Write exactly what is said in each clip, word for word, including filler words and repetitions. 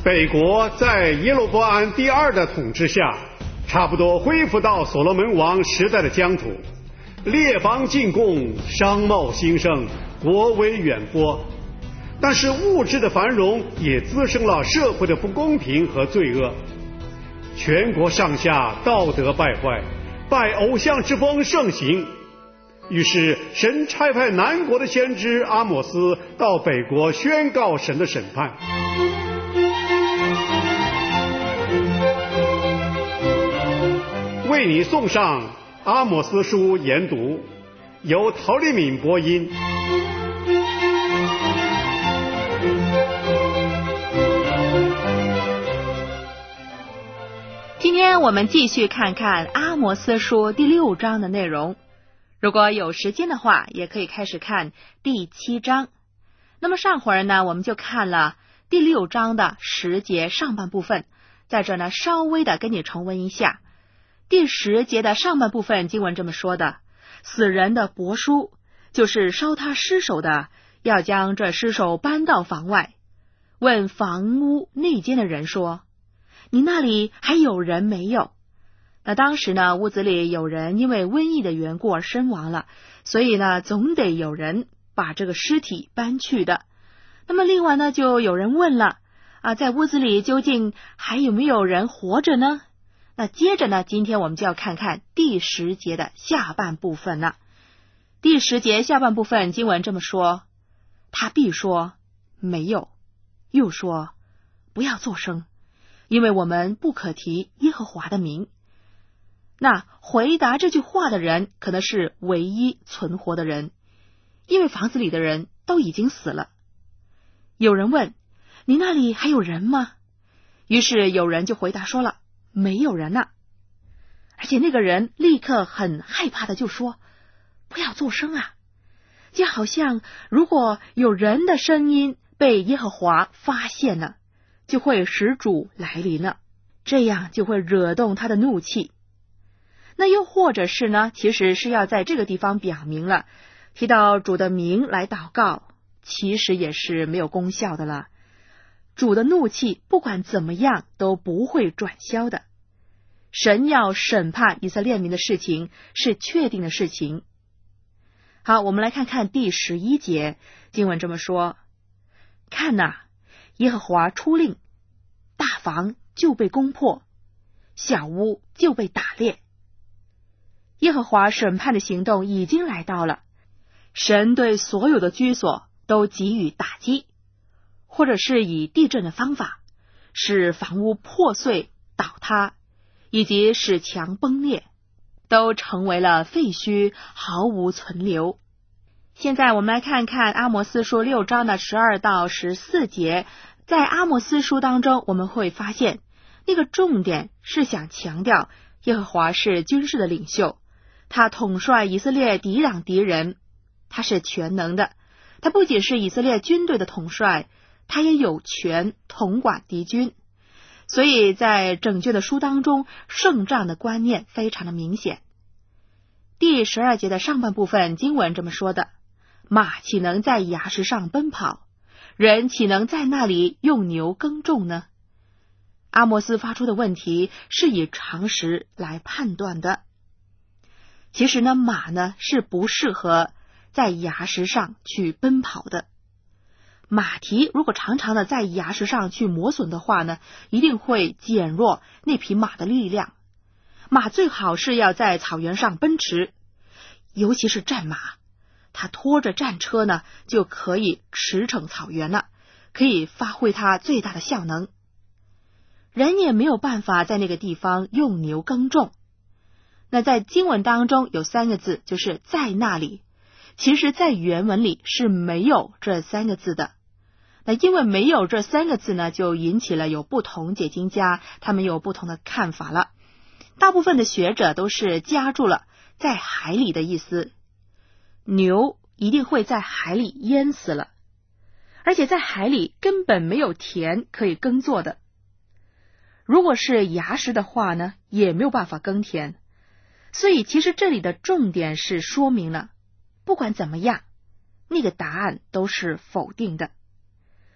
北国在耶罗波安第二的统治下，差不多恢复到所罗门王时代的疆土，列邦进贡，商贸兴盛，国威远播。但是物质的繁荣也滋生了社会的不公平和罪恶，全国上下道德败坏，拜偶像之风盛行。于是神差派南国的先知阿摩斯到北国宣告神的审判。为你送上阿摩斯书研读，由陶丽敏播音。 今天我们继续看看阿摩斯书第六章的内容。如果有时间的话，也可以开始看第七章。那么上回儿呢，我们就看了第六章的十节上半部分，在这呢稍微的跟你重温一下。第十节的上半部分经文这么说的：死人的帛书，就是烧他尸首的，要将这尸首搬到房外，问房屋内间的人说，你那里还有人没有？那当时呢，屋子里有人因为瘟疫的缘故而身亡了，所以呢，总得有人把这个尸体搬去的。那么另外呢，就有人问了啊，在屋子里究竟还有没有人活着呢？那接着呢，今天我们就要看看第十节的下半部分了。第十节下半部分经文这么说：他必说没有，又说不要作声，因为我们不可提耶和华的名。那回答这句话的人可能是唯一存活的人，因为房子里的人都已经死了。有人问，你那里还有人吗？于是有人就回答说了，没有人了。而且那个人立刻很害怕的就说，不要作声啊，就好像如果有人的声音被耶和华发现了，就会使主来临了，这样就会惹动他的怒气。那又或者是呢，其实是要在这个地方表明了，提到主的名来祷告，其实也是没有功效的了。主的怒气不管怎么样都不会转消的。神要审判以色列民的事情是确定的事情。好，我们来看看第十一节，经文这么说：看哪，耶和华出令，大房就被攻破，小屋就被打裂。耶和华审判的行动已经来到了，神对所有的居所都给予打击，或者是以地震的方法，使房屋破碎倒塌，以及使墙崩裂，都成为了废墟，毫无存留。现在我们来看看阿摩斯书六章的十二到十四节。在阿摩斯书当中，我们会发现那个重点是想强调耶和华是军事的领袖，他统帅以色列抵挡敌人，他是全能的，他不仅是以色列军队的统帅，他也有权统管敌军。所以在整卷的书当中，圣战的观念非常的明显。第十二节的上半部分经文这么说的：马岂能在崖石上奔跑？人岂能在那里用牛耕种呢？阿摩斯发出的问题是以常识来判断的。其实呢，马呢是不适合在崖石上去奔跑的。马蹄如果常常的在崖石上去磨损的话呢，一定会减弱那匹马的力量。马最好是要在草原上奔驰，尤其是战马，它拖着战车呢，就可以驰骋草原了，可以发挥它最大的效能。人也没有办法在那个地方用牛耕种。那在经文当中有三个字，就是在那里。其实在原文里是没有这三个字的。那因为没有这三个字呢，就引起了有不同解经家他们有不同的看法了。大部分的学者都是加注了在海里的意思，牛一定会在海里淹死了，而且在海里根本没有田可以耕作的。如果是崖石的话呢，也没有办法耕田。所以其实这里的重点是说明了，不管怎么样，那个答案都是否定的。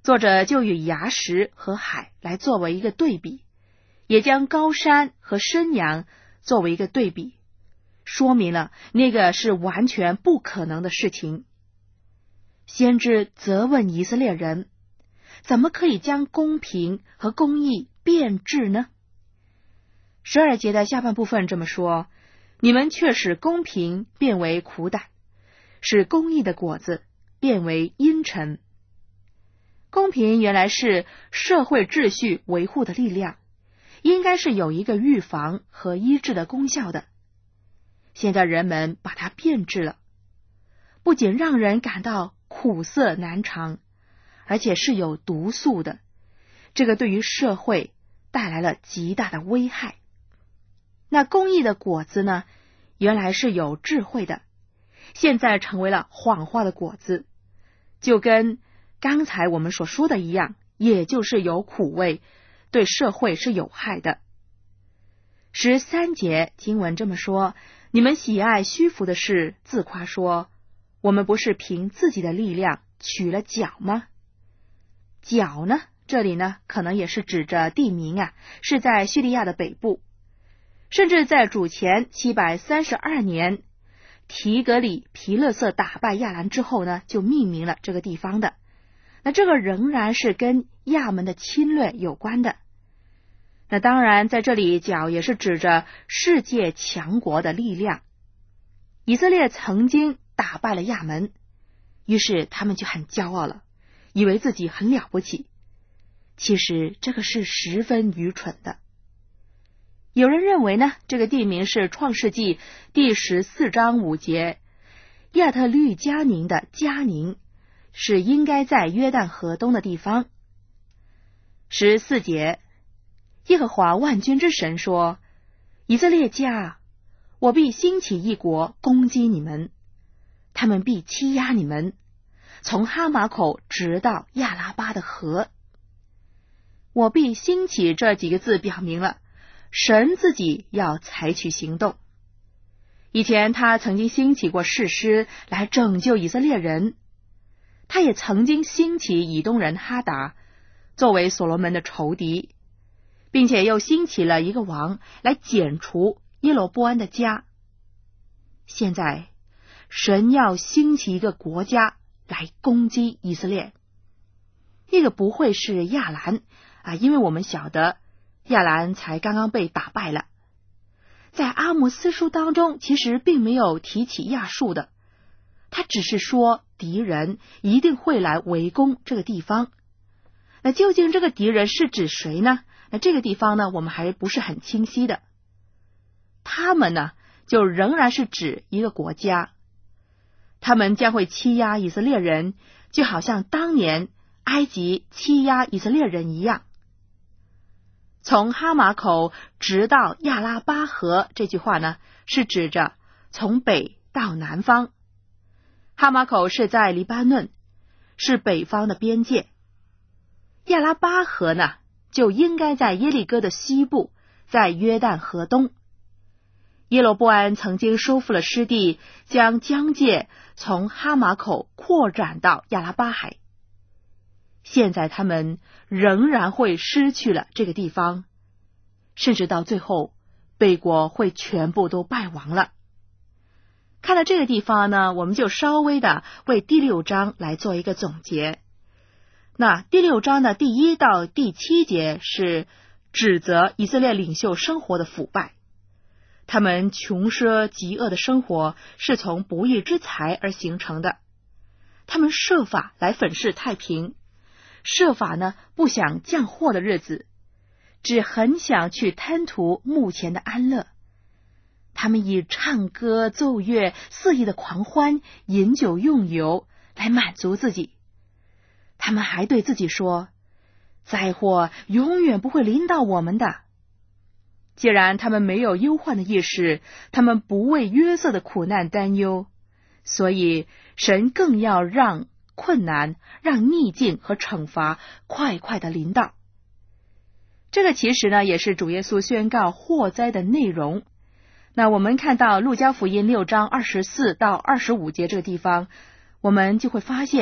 作者就以崖石和海来作为一个对比，也将高山和山羊作为一个对比，说明了那个是完全不可能的事情。先知责问以色列人，怎么可以将公平和公义变质呢？十二节的下半部分这么说，你们却使公平变为苦胆，使公义的果子变为阴沉。公平原来是社会秩序维护的力量，应该是有一个预防和医治的功效的。现在人们把它变质了，不仅让人感到苦涩难尝，而且是有毒素的，这个对于社会带来了极大的危害。那公义的果子呢，原来是有智慧的，现在成为了谎话的果子，就跟刚才我们所说的一样，也就是有苦味，对社会是有害的。十三节经文这么说，你们喜爱虚浮的事，自夸说，我们不是凭自己的力量取了角吗？角呢，这里呢可能也是指着地名啊，是在叙利亚的北部，甚至在主前七百三十二年提格里皮勒瑟打败亚兰之后呢，就命名了这个地方的。那这个仍然是跟亚门的侵略有关的。那当然在这里角也是指着世界强国的力量。以色列曾经打败了亚门，于是他们就很骄傲了，以为自己很了不起。其实这个是十分愚蠢的。有人认为呢，这个地名是创世纪第十四章五节亚特律迦宁的迦宁，是应该在约旦河东的地方。十四节，耶和华万军之神说，以色列家，我必兴起一国攻击你们，他们必欺压你们，从哈马口直到亚拉巴的河。我必兴起这几个字表明了神自己要采取行动。以前他曾经兴起过士师来拯救以色列人，他也曾经兴起以东人哈达作为所罗门的仇敌，并且又兴起了一个王来剪除耶罗波安的家。现在神要兴起一个国家来攻击以色列，那个不会是亚兰啊，因为我们晓得亚兰才刚刚被打败了。在阿摩斯书当中其实并没有提起亚述的，他只是说敌人一定会来围攻这个地方。那究竟这个敌人是指谁呢？那这个地方呢，我们还不是很清晰的。他们呢，就仍然是指一个国家，他们将会欺压以色列人，就好像当年埃及欺压以色列人一样。从哈马口直到亚拉巴河，这句话呢，是指着从北到南方。哈马口是在黎巴嫩，是北方的边界。亚拉巴河呢，就应该在耶利哥的西部，在约旦河东。耶罗波安曾经收复了失地，将疆界从哈马口扩展到亚拉巴海。现在他们仍然会失去了这个地方，甚至到最后北国会全部都败亡了。看到这个地方呢，我们就稍微的为第六章来做一个总结。那第六章的第一到第七节是指责以色列领袖生活的腐败，他们穷奢极恶的生活是从不义之财而形成的，他们设法来粉饰太平，设法呢不想降祸的日子，只很想去贪图目前的安乐。他们以唱歌奏乐肆意的狂欢，饮酒用油来满足自己。他们还对自己说，灾祸永远不会临到我们的。既然他们没有忧患的意识，他们不为约瑟的苦难担忧，所以神更要让困难，让逆境和惩罚快快的临到。这个其实呢，也是主耶稣宣告祸灾的内容。那我们看到路加福音六章二十四到二十五节这个地方，我们就会发现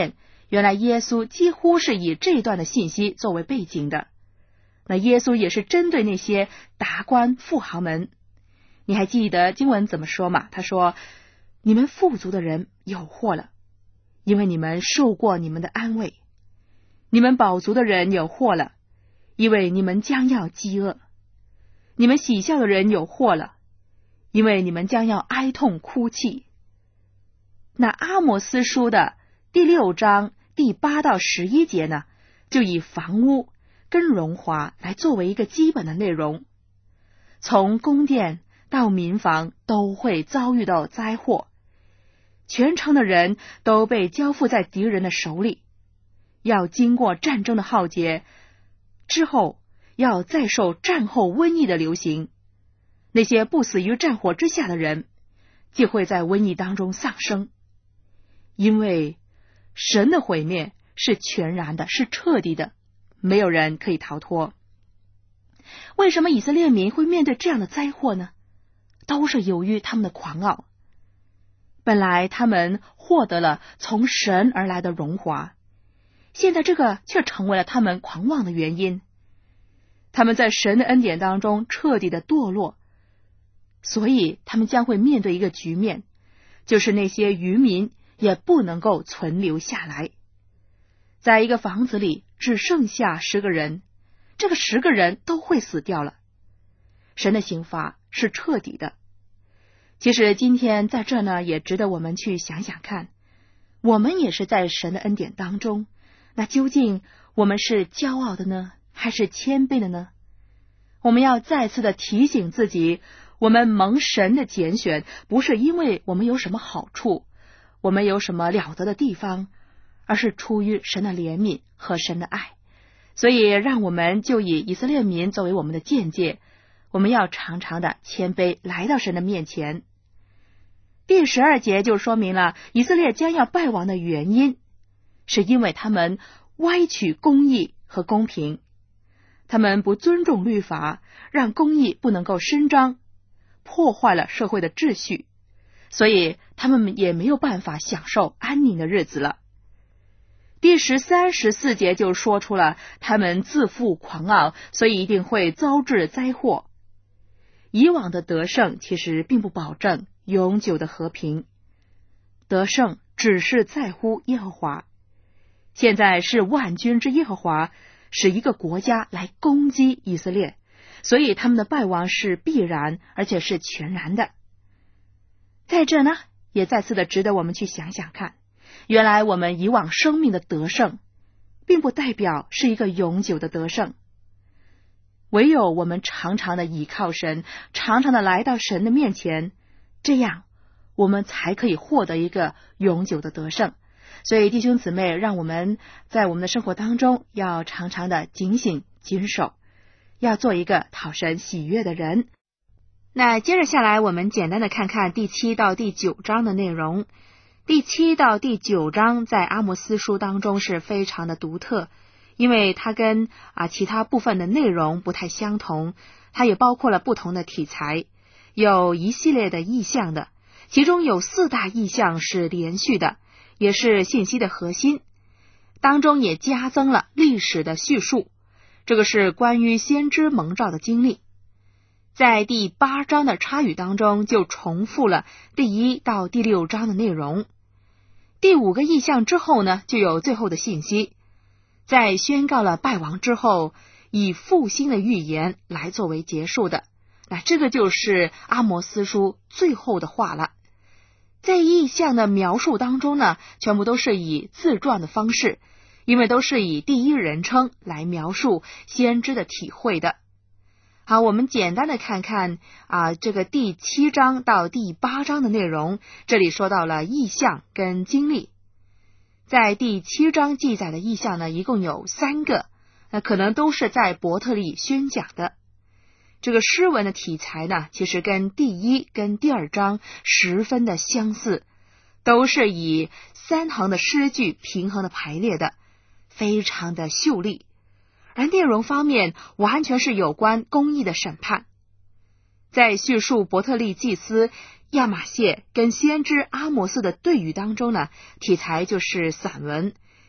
原来耶稣几乎是以这段的信息作为背景的。那耶稣也是针对那些达官富豪们。你还记得经文怎么说吗？他说，你们富足的人有祸了，因为你们受过你们的安慰；你们饱足的人有祸了，因为你们将要饥饿；你们喜笑的人有祸了，因为你们将要哀痛哭泣。那阿摩斯书的第六章第八到十一节呢，就以房屋跟荣华来作为一个基本的内容。从宫殿到民房都会遭遇到灾祸，全城的人都被交付在敌人的手里，要经过战争的浩劫之后，要再受战后瘟疫的流行。那些不死于战火之下的人，就会在瘟疫当中丧生。因为神的毁灭是全然的，是彻底的，没有人可以逃脱。为什么以色列民会面对这样的灾祸呢？都是由于他们的狂傲。本来他们获得了从神而来的荣华，现在这个却成为了他们狂妄的原因。他们在神的恩典当中彻底的堕落，所以他们将会面对一个局面，就是那些渔民也不能够存留下来。在一个房子里只剩下十个人，这个十个人都会死掉了。神的刑罚是彻底的。其实今天在这呢，也值得我们去想想看，我们也是在神的恩典当中，那究竟我们是骄傲的呢，还是谦卑的呢？我们要再次的提醒自己，我们蒙神的拣选，不是因为我们有什么好处，我们有什么了得的地方，而是出于神的怜悯和神的爱。所以让我们就以以色列民作为我们的见解，我们要常常的谦卑来到神的面前。第十二节就说明了以色列将要败亡的原因，是因为他们歪曲公义和公平，他们不尊重律法，让公义不能够伸张，破坏了社会的秩序，所以他们也没有办法享受安宁的日子了。第十三、十四节就说出了他们自负狂傲，所以一定会遭致灾祸。以往的得胜其实并不保证永久的和平，得胜只是在乎耶和华。现在是万军之耶和华使一个国家来攻击以色列，所以他们的败亡是必然，而且是全然的。在这呢，也再次的值得我们去想想看，原来我们以往生命的得胜并不代表是一个永久的得胜，唯有我们常常的倚靠神，常常的来到神的面前，这样我们才可以获得一个永久的得胜。所以弟兄姊妹，让我们在我们的生活当中要常常的警醒谨守，要做一个讨神喜悦的人。那接着下来我们简单的看看第七到第九章的内容。第七到第九章在阿摩斯书当中是非常的独特，因为它跟啊其他部分的内容不太相同，它也包括了不同的题材，有一系列的意象的，其中有四大意象是连续的，也是信息的核心，当中也加增了历史的叙述，这个是关于先知蒙召的经历。在第八章的插语当中就重复了第一到第六章的内容。第五个意象之后呢，就有最后的信息，在宣告了败亡之后，以复兴的预言来作为结束的。那这个就是阿摩斯书最后的话了。在意象的描述当中呢，全部都是以自传的方式，因为都是以第一人称来描述先知的体会的。好，我们简单的看看啊，这个第七章到第八章的内容。这里说到了意象跟经历。在第七章记载的意象呢，一共有三个，那可能都是在伯特利宣讲的。这个诗文的题材呢，其实跟第一跟第二章十分的相似，都是以三行的诗句平衡的排列的，非常的秀丽。而内容方面完全是有关公义的审判。在叙述伯特利祭司亚玛谢跟先知阿摩斯的对语当中呢，题材就是散文，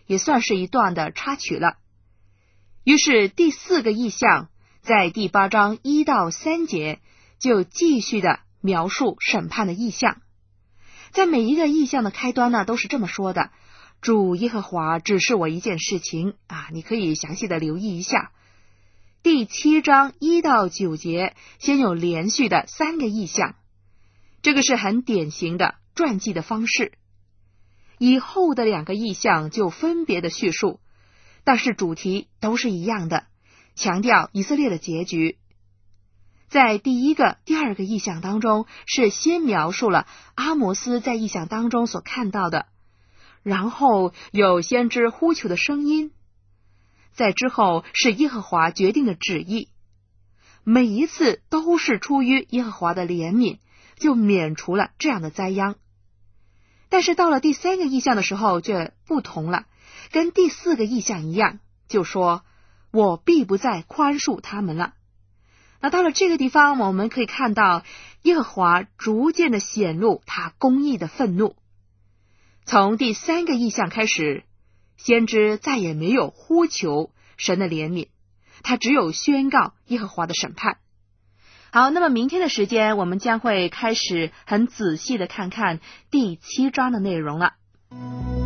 也算是一段的插曲了。于是第四个异象在第八章一到三节就继续的描述审判的异象。在每一个异象的开端呢，都是这么说的：主耶和华指示我一件事情啊，你可以详细的留意一下。第七章一到九节先有连续的三个异象，这个是很典型的传记的方式。以后的两个异象就分别的叙述，但是主题都是一样的，强调以色列的结局。在第一个、第二个异象当中，是先描述了阿摩斯在异象当中所看到的，然后有先知呼求的声音，在之后是耶和华决定的旨意。每一次都是出于耶和华的怜悯，就免除了这样的灾殃。但是到了第三个异象的时候却不同了，跟第四个异象一样，就说我必不再宽恕他们了。那到了这个地方，我们可以看到耶和华逐渐的显露他公义的愤怒。从第三个异象开始，先知再也没有呼求神的怜悯，他只有宣告耶和华的审判。好，那么明天的时间我们将会开始很仔细的看看第七章的内容了。